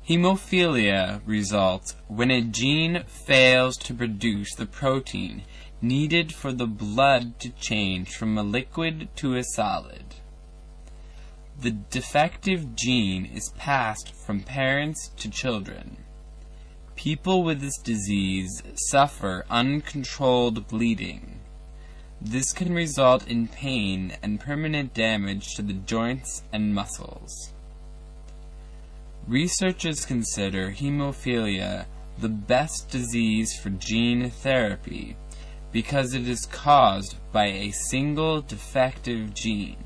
Hemophilia results when a gene fails to produce the protein needed for the blood to change from a liquid to a solid. The defective gene is passed from parents to children. People with this disease suffer uncontrolled bleeding. This can result in pain and permanent damage to the joints and muscles. Researchers consider hemophilia the best disease for gene therapy because it is caused by a single defective gene.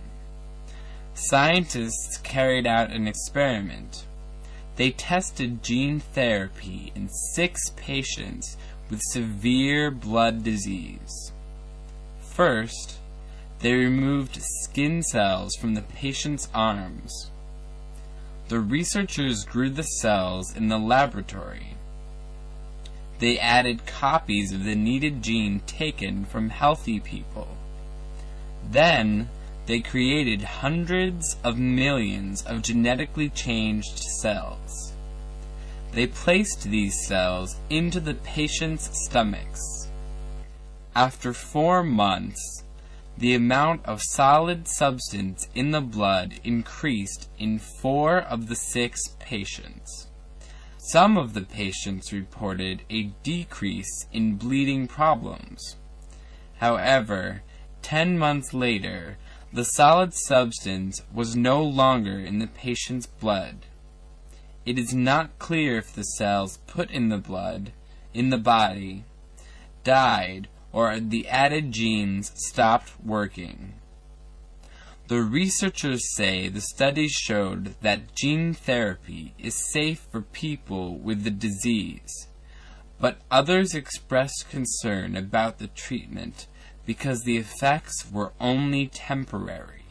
Scientists carried out an experiment. They tested gene therapy in 6 patients with severe blood disease. First, they removed skin cells from the patient's arms. The researchers grew the cells in the laboratory. They added copies of the needed gene taken from healthy people. Then, they created hundreds of millions of genetically changed cells. They placed these cells into the patient's stomachs. After 4 months, the amount of solid substance in the blood increased in 4 of the 6 patients. Some of the patients reported a decrease in bleeding problems. However, 10 months later, the solid substance was no longer in the patient's blood. It is not clear if the cells put in the blood, in the body, died or the added genes stopped working. The researchers say the studies showed that gene therapy is safe for people with the disease, but others expressed concern about the treatment because the effects were only temporary.